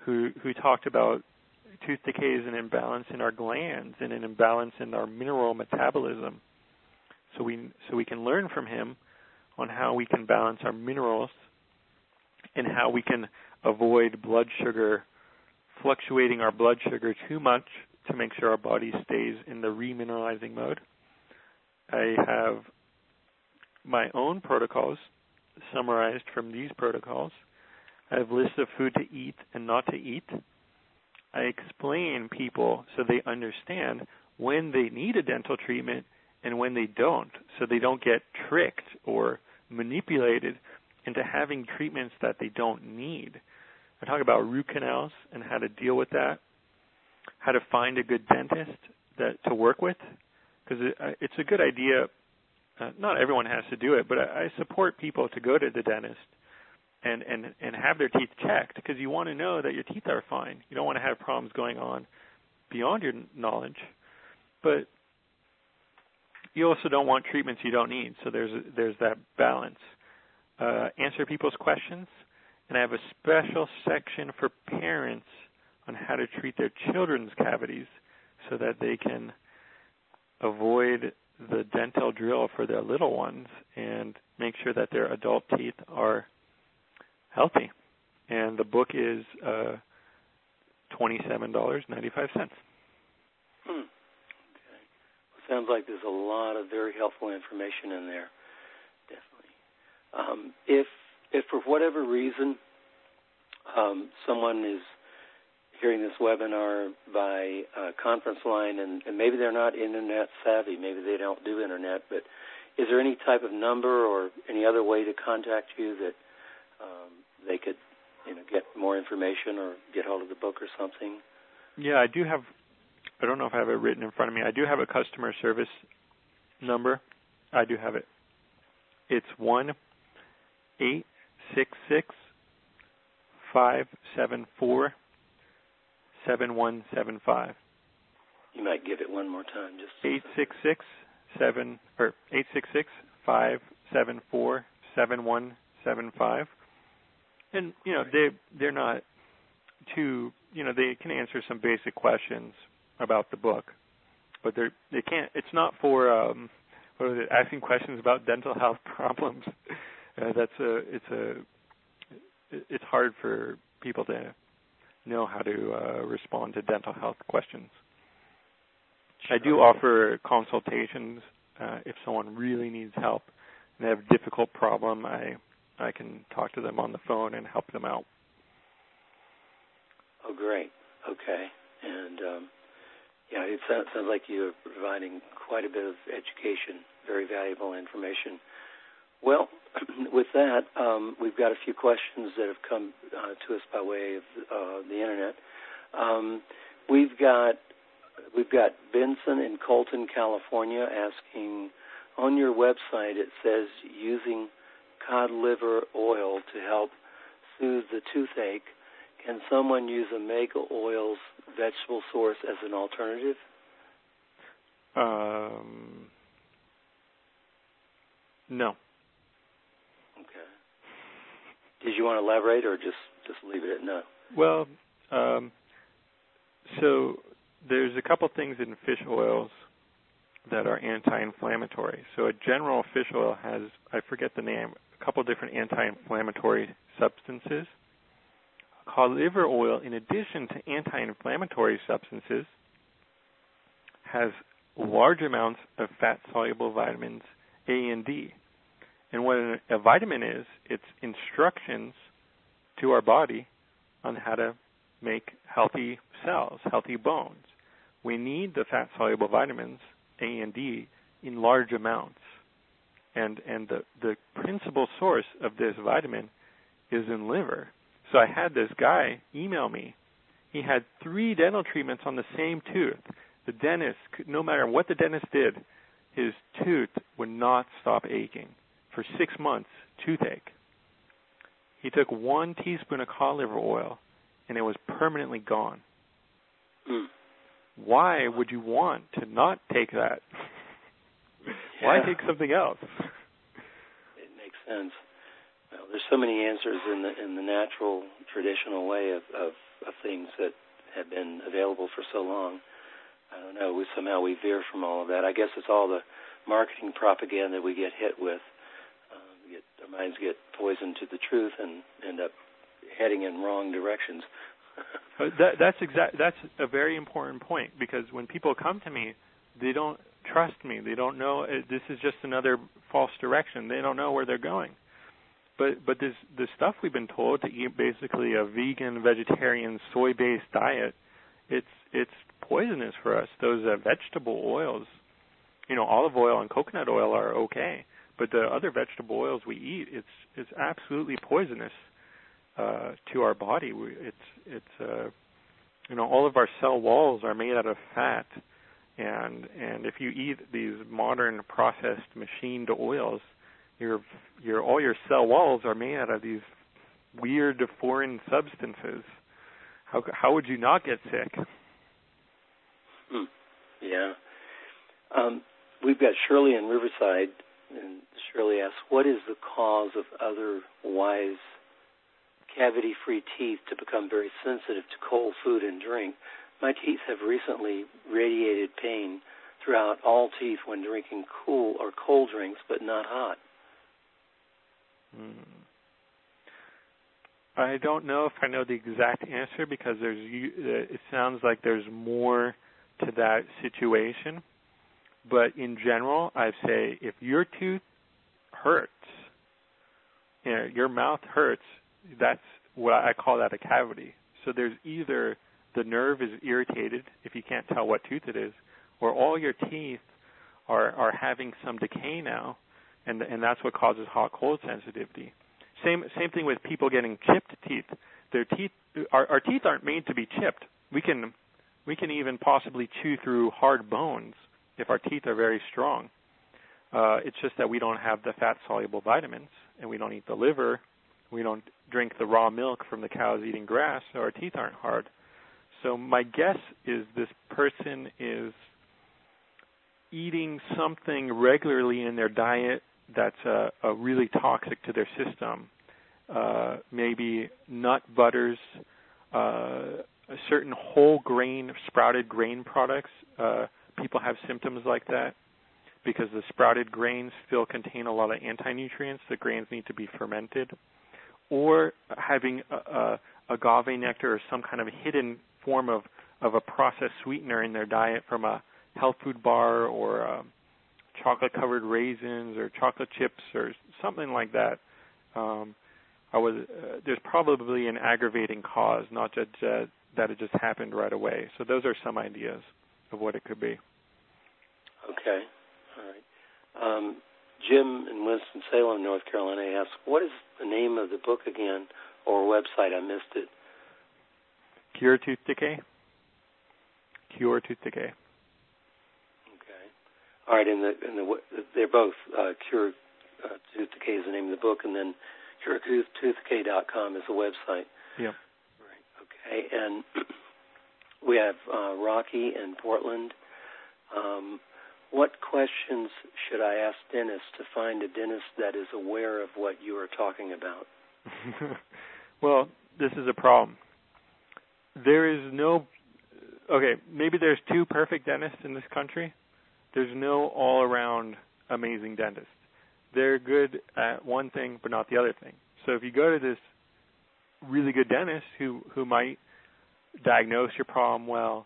who talked about tooth decay is an imbalance in our glands and an imbalance in our mineral metabolism. So we can learn from him on how we can balance our minerals and how we can avoid blood sugar, fluctuating our blood sugar too much to make sure our body stays in the remineralizing mode. I have my own protocols summarized from these protocols. I have lists of food to eat and not to eat. I explain people so they understand when they need a dental treatment and when they don't, so they don't get tricked or manipulated into having treatments that they don't need. I talk about root canals and how to deal with that, how to find a good dentist to work with, because it's a good idea. Not everyone has to do it, but I support people to go to the dentist and have their teeth checked, because you want to know that your teeth are fine. You don't want to have problems going on beyond your knowledge. But you also don't want treatments you don't need, so there's that balance. Answer people's questions, and I have a special section for parents on how to treat their children's cavities so that they can avoid the dental drill for their little ones and make sure that their adult teeth are healthy. And the book is $27.95. Okay. Sounds like there's a lot of very helpful information in there. Definitely. If for whatever reason someone is hearing this webinar by conference line and maybe they're not internet savvy, maybe they don't do internet, but is there any type of number or any other way to contact you that they could get more information or get hold of the book or something? Yeah, I do have. I don't know if I have it written in front of me. I do have a customer service number. I do have it. It's 1-866-574-7175. You might give it one more time. Just 866-574-7175. And they're not too. They can answer some basic questions about the book, but they can't. It's not for asking questions about dental health problems. It's hard for people to know how to respond to dental health questions. Sure. I do offer consultations if someone really needs help and they have a difficult problem. I can talk to them on the phone and help them out. Oh, great. Okay. And it sounds like you're providing quite a bit of education, very valuable information. Well, with that, we've got a few questions that have come to us by way of the internet. We've got Benson in Colton, California, asking, on your website it says using cod liver oil to help soothe the toothache. Can someone use omega oil's vegetable source as an alternative? No. Okay. Did you want to elaborate or just leave it at no? Well, so there's a couple things in fish oils that are anti-inflammatory. So a general fish oil has, I forget the name, a couple different anti-inflammatory substances. Cod liver oil, in addition to anti-inflammatory substances, has large amounts of fat-soluble vitamins A and D. And what a vitamin is, it's instructions to our body on how to make healthy cells, healthy bones. We need the fat-soluble vitamins A and D in large amounts. And the principal source of this vitamin is in liver. So I had this guy email me. He had 3 dental treatments on the same tooth. The dentist, no matter what the dentist did, his tooth would not stop aching. For 6 months, toothache. He took 1 teaspoon of cod liver oil, and it was permanently gone. Why would you want to not take that? Why take something else? It makes sense. Well, there's so many answers in the natural, traditional way of of things that have been available for so long. I don't know. Somehow we veer from all of that. I guess it's all the marketing propaganda we get hit with. Our minds get poisoned to the truth and end up heading in wrong directions. That's a very important point, because when people come to me, they don't trust me. They don't know this is just another false direction. They don't know where they're going. But the stuff we've been told to eat, basically a vegan, vegetarian, soy-based diet, it's poisonous for us. Those vegetable oils, olive oil and coconut oil are okay, but the other vegetable oils we eat, it's absolutely poisonous to our body. All of our cell walls are made out of fat, and if you eat these modern processed machined oils, all your cell walls are made out of these weird foreign substances. How would you not get sick? Yeah. We've got Shirley in Riverside, and Shirley asks, what is the cause of otherwise cavity-free teeth to become very sensitive to cold food and drink? My teeth have recently radiated pain throughout all teeth when drinking cool or cold drinks, but not hot. I don't know if I know the exact answer, because it sounds like there's more to that situation. But in general, I say if your tooth hurts, your mouth hurts, that's what I call that a cavity. So there's either the nerve is irritated, if you can't tell what tooth it is, or all your teeth are having some decay now, and that's what causes hot-cold sensitivity. Same thing with people getting chipped teeth. Our teeth aren't made to be chipped. We can even possibly chew through hard bones if our teeth are very strong. It's just that we don't have the fat-soluble vitamins, and we don't eat the liver. We don't drink the raw milk from the cows eating grass, so our teeth aren't hard. So my guess is this person is eating something regularly in their diet that's really toxic to their system. Maybe nut butters, certain whole grain, sprouted grain products. People have symptoms like that because the sprouted grains still contain a lot of anti-nutrients. The grains need to be fermented. Or having agave nectar or some kind of hidden form of a processed sweetener in their diet from a health food bar or chocolate-covered raisins or chocolate chips or something like that. There's probably an aggravating cause, not just that it just happened right away. So those are some ideas of what it could be. Okay. All right. Jim in Winston-Salem, North Carolina asks, what is the name of the book again or website? I missed it. Cure Tooth Decay. Cure Tooth Decay. Okay. All right, they're both Cure Tooth Decay is the name of the book, and then curetoothdecay.com is the website. Yeah. Right. Okay, and we have Rocky in Portland. What questions should I ask dentists to find a dentist that is aware of what you are talking about? Well, this is a problem. There is maybe there's two perfect dentists in this country. There's no all-around amazing dentist. They're good at one thing but not the other thing. So if you go to this really good dentist who might diagnose your problem well,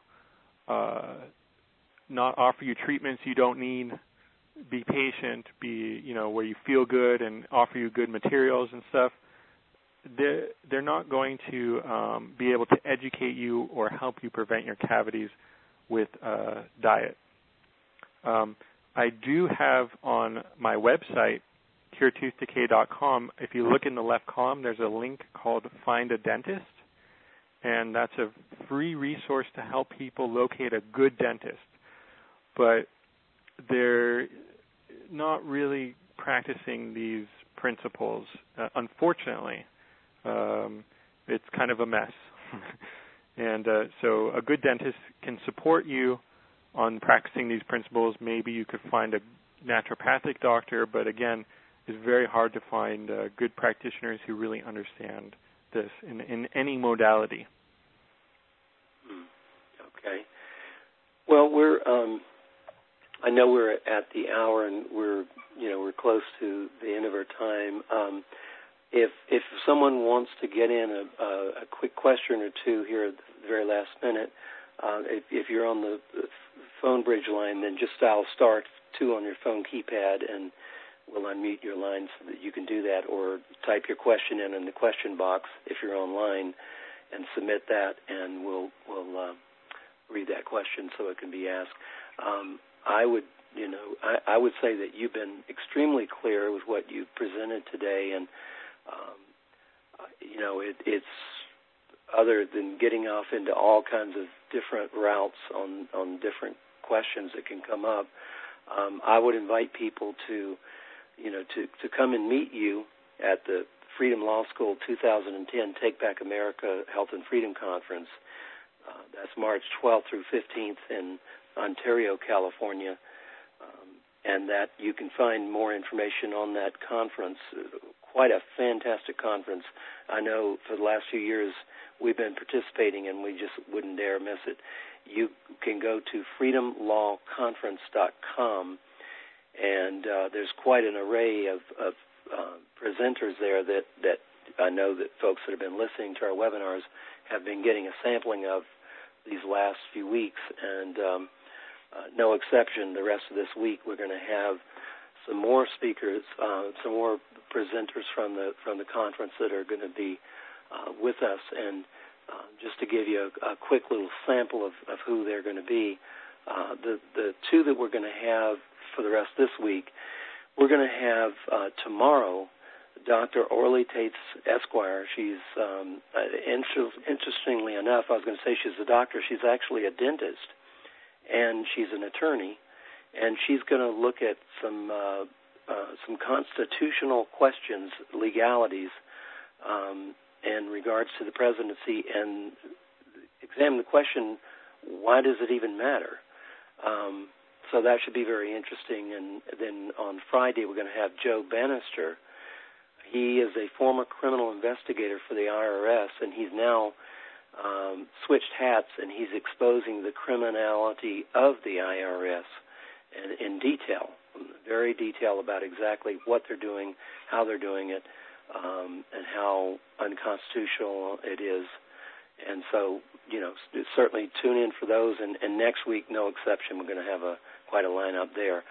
not offer you treatments you don't need, be patient, where you feel good and offer you good materials and stuff, they're not going to be able to educate you or help you prevent your cavities with diet. I do have on my website, curetoothDecay.com, if you look in the left column, there's a link called Find a Dentist, and that's a free resource to help people locate a good dentist. But they're not really practicing these principles, unfortunately. It's kind of a mess. And so a good dentist can support you on practicing these principles. Maybe you could find a naturopathic doctor, but again, it's very hard to find good practitioners who really understand this in any modality. Well, I know we're at the hour, and we're close to the end of our time. If someone wants to get in a quick question or two here at the very last minute, if you're on the phone bridge line, then just dial *2 on your phone keypad, and we'll unmute your line so that you can do that, or type your question in the question box if you're online, and submit that, and we'll read that question so it can be asked. I would say that you've been extremely clear with what you've presented today, and it's other than getting off into all kinds of different routes on different questions that can come up. I would invite people to come and meet you at the Freedom Law School 2010 Take Back America Health and Freedom Conference. That's March 12th through 15th in Ontario, California. And that you can find more information on that conference. Quite a fantastic conference. I know for the last few years we've been participating, and we just wouldn't dare miss it. You can go to freedomlawconference.com, and there's quite an array of presenters there that I know that folks that have been listening to our webinars have been getting a sampling of these last few weeks, and no exception. The rest of this week, we're going to have some more speakers, some more presenters from the conference that are going to be with us. And just to give you a quick little sample of who they're going to be, the two that we're going to have for the rest of this week, we're going to have tomorrow Dr. Orly Tates, Esquire. She's, interestingly enough, I was going to say she's a doctor. She's actually a dentist, and she's an attorney, and she's going to look at some constitutional questions, legalities, in regards to the presidency, and examine the question, why does it even matter? So that should be very interesting. And then on Friday, we're going to have Joe Bannister. He is a former criminal investigator for the IRS, and he's now switched hats, and he's exposing the criminality of the IRS in detail, very detailed about exactly what they're doing, how they're doing it, and how unconstitutional it is. And so, certainly tune in for those. And next week, no exception, we're going to have quite a lineup there.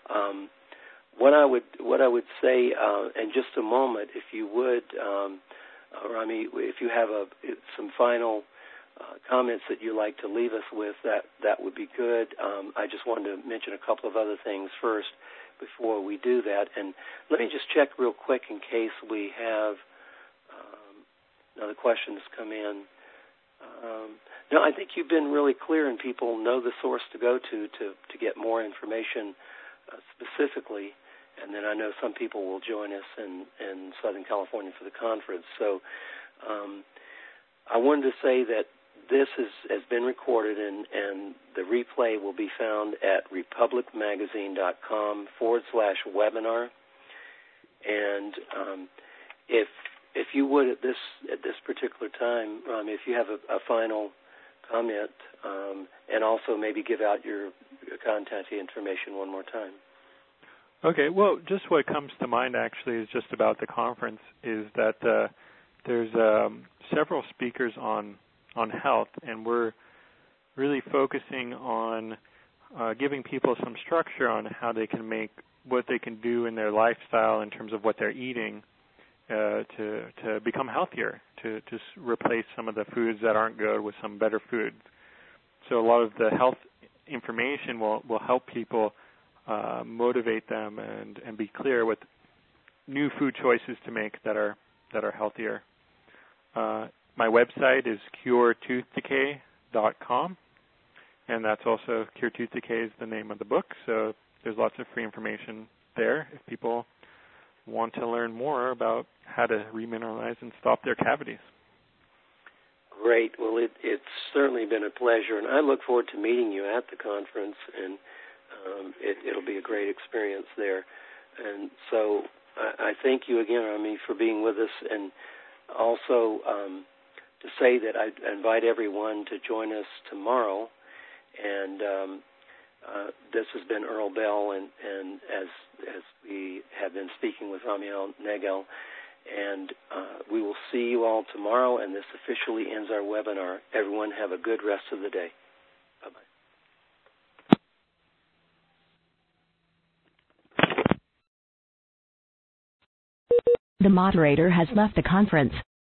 What I would say in just a moment, if you would, Rami, if you have some final comments that you'd like to leave us with, that would be good. I just wanted to mention a couple of other things first before we do that. And let me just check real quick in case we have another questions come in. No, I think you've been really clear, and people know the source to go to get more information specifically. And then I know some people will join us in Southern California for the conference. So I wanted to say that this has been recorded, and the replay will be found at republicmagazine.com/webinar. And if you would at this particular time, if you have a final comment, and also maybe give out your contact information one more time. Okay, well, just what comes to mind actually is just about the conference is that there's several speakers on health, and we're really focusing on giving people some structure on how they can make what they can do in their lifestyle in terms of what they're eating to become healthier, to replace some of the foods that aren't good with some better foods. So a lot of the health information will help people motivate them and be clear with new food choices to make that are healthier. My website is curetooth-decay.com, and that's also Cure Tooth Decay is the name of the book. So there's lots of free information there if people want to learn more about how to remineralize and stop their cavities. Great. Well, it's certainly been a pleasure, and I look forward to meeting you at the conference, and it'll be a great experience there. And so I thank you again, Rami, for being with us, and also to say that I invite everyone to join us tomorrow And this has been Earl Bell, and as we have been speaking with Ramiel Nagel, and we will see you all tomorrow, and this officially ends our webinar. Everyone have a good rest of the day. The moderator has left the conference.